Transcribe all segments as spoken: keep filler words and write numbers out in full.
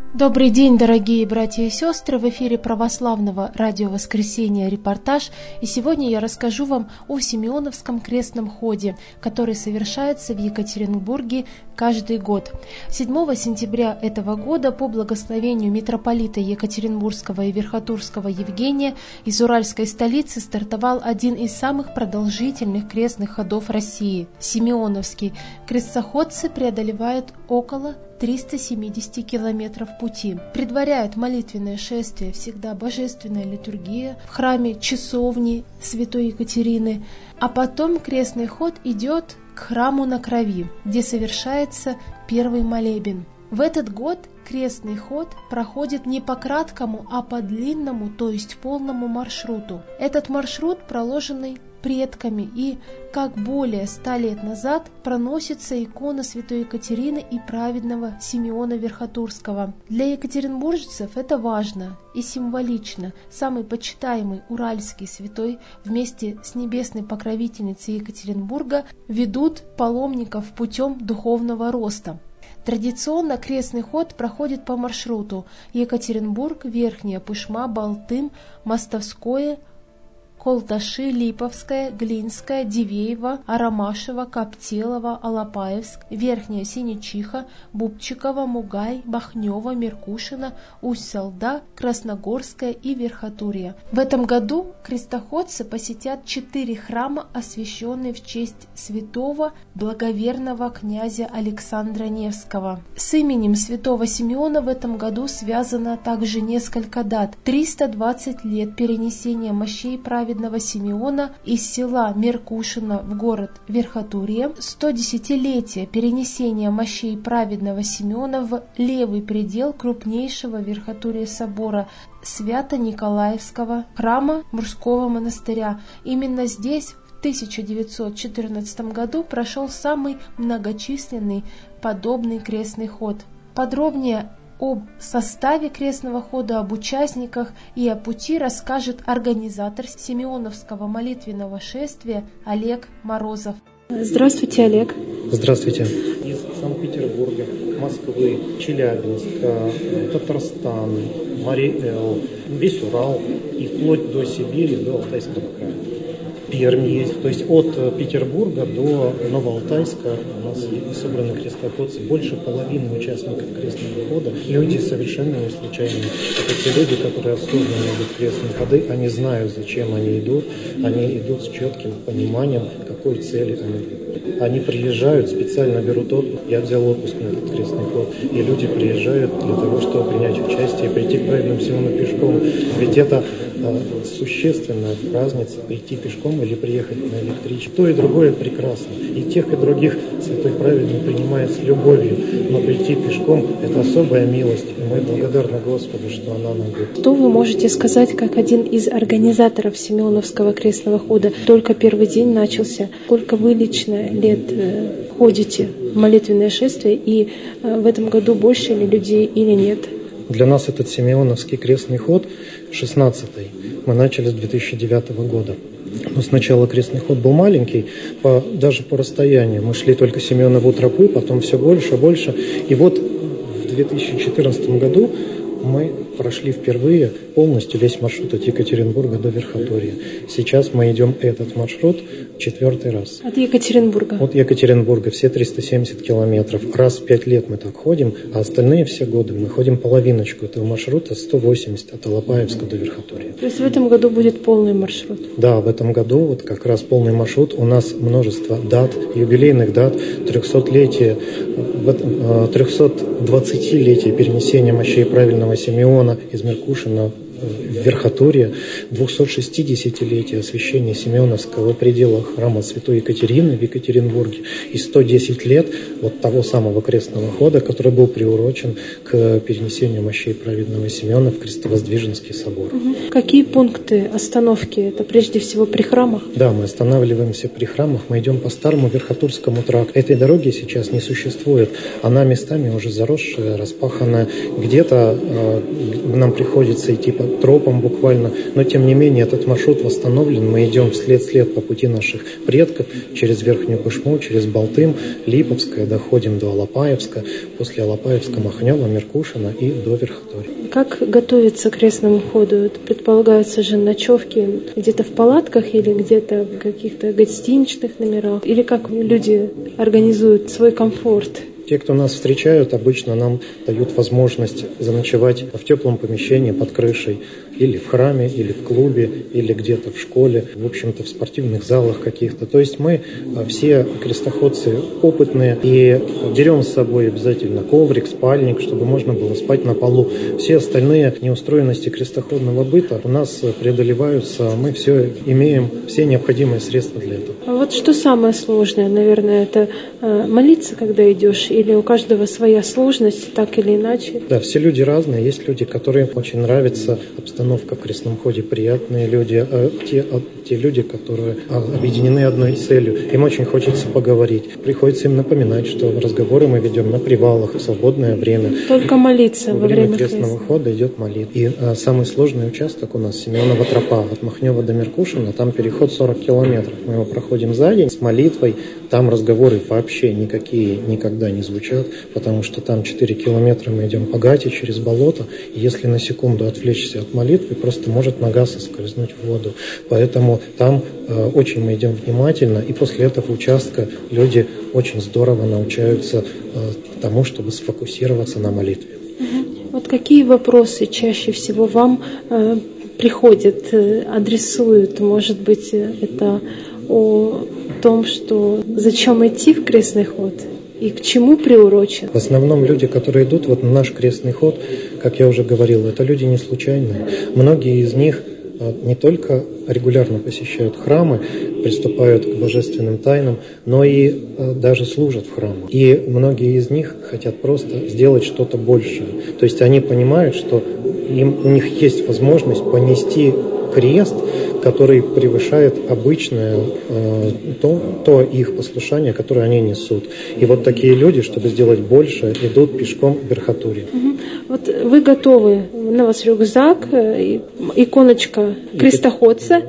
Добрый день, дорогие братья и сестры! В эфире православного радио «Воскресенье» репортаж. И сегодня я расскажу вам о Симеоновском крестном ходе, который совершается в Екатеринбурге каждый год. седьмого сентября этого года по благословению митрополита Екатеринбургского и Верхотурского Евгения из уральской столицы стартовал один из самых продолжительных крестных ходов России – Симеоновский. Крестоходцы преодолевают около триста семьдесят километров пути. Предваряет молитвенное шествие всегда божественная литургия в храме часовни Святой Екатерины, а потом крестный ход идет к храму на Крови, где совершается первый молебен. В этот год крестный ход проходит не по краткому, а по длинному, то есть полному маршруту. Этот маршрут, проложенный предками, и, как более ста лет назад, проносится икона Святой Екатерины и праведного Симеона Верхотурского. Для екатеринбуржцев это важно и символично. Самый почитаемый уральский святой вместе с небесной покровительницей Екатеринбурга ведут паломников путем духовного роста. Традиционно крестный ход проходит по маршруту Екатеринбург, Верхняя Пышма, Балтым, Мостовское, Колташи, Липовская, Глинская, Дивеево, Арамашево, Коптелово, Алапаевск, Верхняя Синечиха, Бубчиково, Мугай, Бахнево, Меркушино, Усть-Салда, Красногорская и Верхотурье. В этом году крестоходцы посетят четыре храма, освященные в честь святого благоверного князя Александра Невского. С именем святого Симеона в этом году связано также несколько дат. триста двадцать лет перенесения мощей праведного Симеона из села Меркушино в город Верхотурье, сто десятилетие перенесения мощей праведного Симеона в левый предел крупнейшего в Верхотурье собора Свято-Николаевского храма Мурского монастыря. Именно здесь в тысяча девятьсот четырнадцатом году прошел самый многочисленный подобный крестный ход. Подробнее об составе крестного хода, об участниках и о пути расскажет организатор Симеоновского молитвенного шествия Олег Морозов. Здравствуйте, Олег. Здравствуйте. Из Санкт-Петербурга, Москвы, Челябинска, Татарстан, Мари-Эл, весь Урал и вплоть до Сибири, до Алтайского края. Пермь есть, то есть от Петербурга до Новоалтайска у нас собраны крестоходцы. Больше половины участников крестного хода люди совершенно не случайные. Это те люди, которые осознанно идут в крестные ходы, они знают, зачем они идут, они идут с четким пониманием, какой цели они идут. Они приезжают, специально берут отпуск. Я взял отпуск на этот крестный ход, и люди приезжают для того, чтобы принять участие, прийти к праведному Симеону пешком. Ведь это э, существенная разница, прийти пешком или приехать на электричке. То и другое прекрасно. И тех, и других святой праведный принимает с любовью. Но прийти пешком – это особая милость. И мы благодарны Господу, что она нам дает. Что вы можете сказать, как один из организаторов Симеоновского крестного хода? Только первый день начался. Сколько вы лично лет э, ходите в молитвенное шествие? И э, в этом году больше ли людей или нет? Для нас этот Симеоновский крестный ход шестнадцатый. Мы начали с две тысячи девятого года. Но сначала крестный ход был маленький, по, даже по расстоянию. Мы шли только Симеонову тропу, потом все больше, больше. И вот в две тысячи четырнадцатом году мы прошли впервые полностью весь маршрут от Екатеринбурга до Верхотурья. Сейчас мы идем этот маршрут четвертый раз. От Екатеринбурга? От Екатеринбурга, все триста семьдесят километров. Раз в пять лет мы так ходим, а остальные все годы мы ходим половиночку этого маршрута, сто восемьдесят от Алапаевска до Верхотурья. То есть в этом году будет полный маршрут? Да, в этом году вот как раз полный маршрут. У нас множество дат, юбилейных дат, трехсотлетие, трехсотдвадцатилетие перенесения мощей праведного Симеона из Меркушина в Верхотурье, двухсотшестидесятилетие освящения Симеоновского предела храма Святой Екатерины в Екатеринбурге и сто десять лет вот того самого крестного хода, который был приурочен к перенесению мощей праведного Симеона в Крестовоздвиженский собор. Угу. Какие пункты остановки? Это прежде всего при храмах? Да, мы останавливаемся при храмах, мы идем по старому Верхотурскому тракту. Этой дороги сейчас не существует, она местами уже заросшая, распаханная. Где-то э, нам приходится идти по тропам буквально, но тем не менее этот маршрут восстановлен, мы идем вслед-след по пути наших предков через Верхнюю Пышму, через Балтым, Липовское, доходим до Алапаевска, после Алапаевска Махнева, Меркушина и до Верхотурья. Как готовиться к крестному ходу? Предполагаются же ночевки где-то в палатках или где-то в каких-то гостиничных номерах? Или как люди организуют свой комфорт? Те, кто нас встречают, обычно нам дают возможность заночевать в теплом помещении под крышей, или в храме, или в клубе, или где-то в школе, в общем-то в спортивных залах каких-то. То есть мы все крестоходцы опытные и берем с собой обязательно коврик, спальник, чтобы можно было спать на полу. Все остальные неустроенности крестоходного быта у нас преодолеваются, мы все имеем, все необходимые средства для этого. А вот что самое сложное, наверное, это молиться, когда идешь, или у каждого своя сложность, так или иначе? Да, все люди разные. Есть люди, которым очень нравится обстановка в крестном ходе, приятные люди, а те, а те люди, которые объединены одной целью, им очень хочется поговорить. Приходится им напоминать, что разговоры мы ведем на привалах в свободное время. Только молиться во, во время крестного крестного хода идет молитва. И а, самый сложный участок у нас Симеонова тропа от Махнева до Меркушина, там переход сорок километров. Мы его проходим за день с молитвой. Там разговоры вообще никакие никогда не звучат, потому что там четыре километра мы идем по гате через болото, и если на секунду отвлечься от молитвы, просто может нога соскользнуть в воду. Поэтому там э, очень мы идем внимательно, и после этого участка люди очень здорово научаются э, тому, чтобы сфокусироваться на молитве. Вот какие вопросы чаще всего вам э, приходят, э, адресуют? Может быть, это о том, что зачем идти в крестный ход и к чему приурочен? В основном люди, которые идут вот на наш крестный ход, как я уже говорил, это люди не случайные. Многие из них не только регулярно посещают храмы, приступают к божественным тайнам, но и даже служат в храмах. И многие из них хотят просто сделать что-то большее. То есть они понимают, что им, у них есть возможность понести крест, который превышает обычное э, то, то их послушание, которое они несут. И вот такие люди, чтобы сделать больше, идут пешком в Верхотурье. Угу. Вот вы готовы, на вас рюкзак, иконочка крестоходца,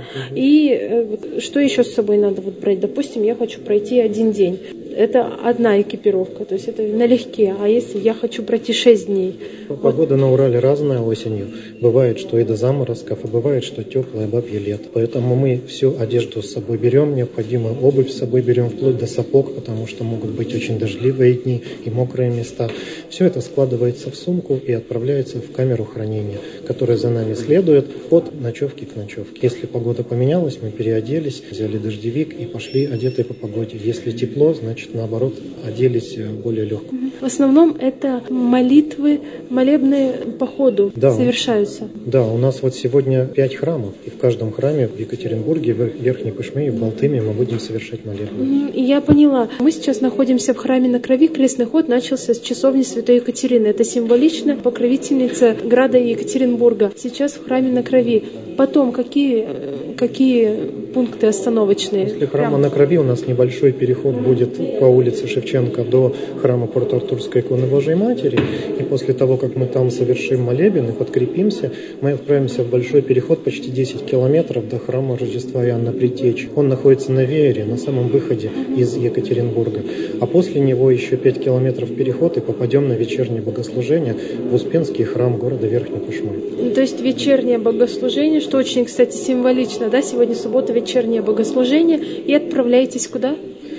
и что еще с собой надо вот брать? Допустим, я хочу пройти один день. Это одна экипировка, то есть это налегке. А если я хочу пройти шесть дней? Погода вот на Урале разная осенью. Бывает, что и до заморозков, а бывает, что теплое бабье лето. Поэтому мы всю одежду с собой берем, необходимую обувь с собой берем, вплоть до сапог, потому что могут быть очень дождливые дни и мокрые места. Все это складывается в сумку и отправляется в камеру хранения, которая за нами следует от ночевки к ночевке. Если погода поменялась, мы переоделись, взяли дождевик и пошли одетые по погоде. Если тепло, значит, наоборот, оделись более легко. В основном это молитвы, молебные по ходу да, совершаются. Да, у нас вот сегодня пять храмов, и в каждом храме в Екатеринбурге, в Верхней Пышме и в Балтыме мы будем совершать молебны. И я поняла. Мы сейчас находимся в храме на Крови. Крестный ход начался с часовни Святой Екатерины. Это символично покровительница града Екатеринбурга. Сейчас в храме на Крови. Потом какие, какие пункты остановочные? После храма на Крови у нас небольшой переход будет по улице Шевченко до храма Порто-Артурской иконы Божией Матери. И после того, как мы там совершим молебен и подкрепимся, мы отправимся в большой переход почти десять километров до храма Рождества Иоанна Предтечи. Он находится на веере, на самом выходе из Екатеринбурга. А после него еще пять километров переход и попадем на вечернее богослужение в Успенский храм города Верхней Пышмы. То есть вечернее богослужение, что очень, кстати, символично, да? Сегодня суббота, вечернее богослужение. И отправляетесь куда?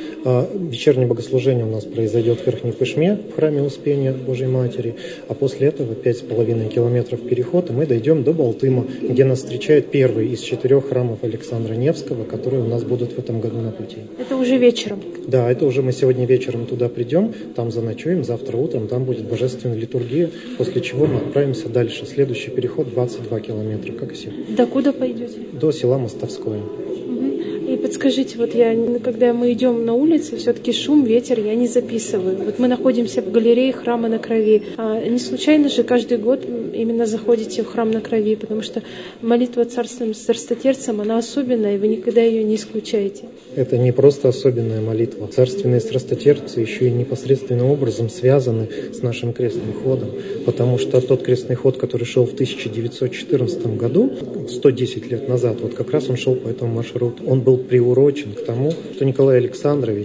Вечернее богослужение у нас произойдет в Верхней Пышме, в храме Успения Божией Матери, а после этого пять с половиной километров переход, и мы дойдем до Балтыма, где нас встречает первый из четырех храмов Александра Невского, которые у нас будут в этом году на пути. Это уже вечером? Да, это уже мы сегодня вечером туда придем, там заночуем, завтра утром там будет божественная литургия, после чего мы отправимся дальше. Следующий переход двадцать два километра, как и сегодня. До куда пойдете? До села Мостовское. И подскажите, вот я, когда мы идем на улице, все-таки шум, ветер я не записываю. Вот мы находимся в галерее храма на Крови. А не случайно же каждый год именно заходите в храм на Крови, потому что молитва царственным страстотерцам, она особенная, и вы никогда ее не исключаете. Это не просто особенная молитва. Царственные страстотерцы еще и непосредственным образом связаны с нашим крестным ходом, потому что тот крестный ход, который шел в тысяча девятьсот четырнадцатом году, сто десять лет назад, вот как раз он шел по этому маршруту. Он был приурочен к тому, что Николай Александрович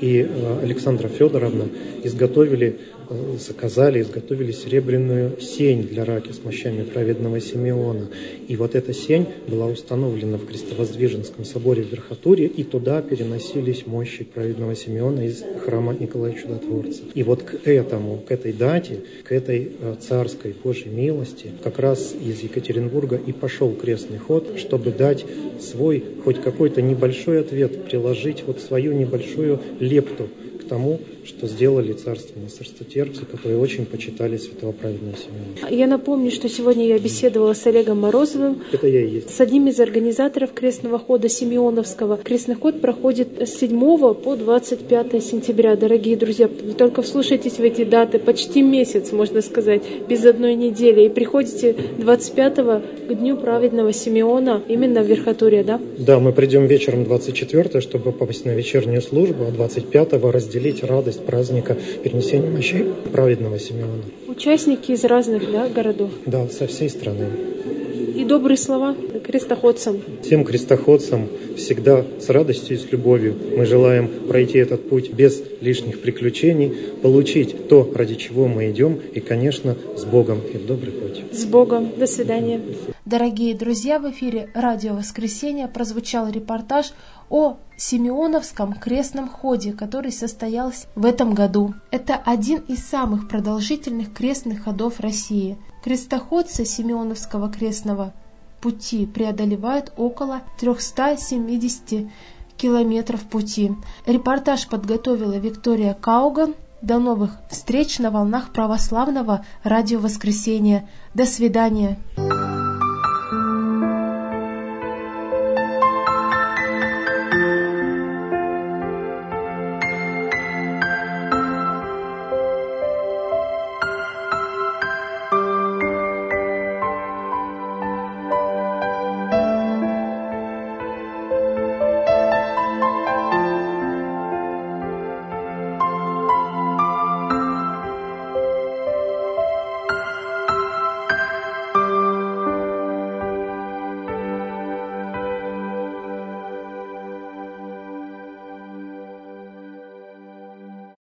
и Александра Федоровна изготовили, заказали, изготовили серебряную сень для раки с мощами праведного Симеона. И вот эта сень была установлена в Крестовоздвиженском соборе в Верхотурье, и туда переносились мощи праведного Симеона из храма Николая Чудотворца. И вот к этому, к этой дате, к этой царской Божьей милости, как раз из Екатеринбурга и пошел крестный ход, чтобы дать свой, хоть какой-то небольшой ответ, приложить вот свою небольшую лепту к тому, что сделали царственные сарстотерпцы, которые очень почитали святого праведного Симеона. Я напомню, что сегодня я беседовала с Олегом Морозовым, Это я и есть. с одним из организаторов крестного хода Симеоновского. Крестный ход проходит с седьмого по двадцать пятое сентября. Дорогие друзья, вы только вслушайтесь в эти даты, почти месяц, можно сказать, без одной недели. И приходите двадцать пятого к Дню праведного Симеона, именно в Верхотурье, да? Да, мы придем вечером двадцать четвёртого, чтобы попасть на вечернюю службу, а двадцать пятого разделить радость праздника перенесения мощей праведного Симеона. Участники из разных, да, городов? Да, со всей страны. И добрые слова крестоходцам. Всем крестоходцам всегда с радостью и с любовью мы желаем пройти этот путь без лишних приключений, получить то, ради чего мы идем, и, конечно, с Богом и в добрый путь. С Богом. До свидания. Дорогие друзья, в эфире «Радио Воскресенье» прозвучал репортаж о Симеоновском крестном ходе, который состоялся в этом году. Это один из самых продолжительных крестных ходов России. Крестоходцы Симеоновского крестного пути преодолевают около триста семьдесят километров пути. Репортаж подготовила Виктория Кауган. До новых встреч на волнах православного радио Воскресенья. До свидания.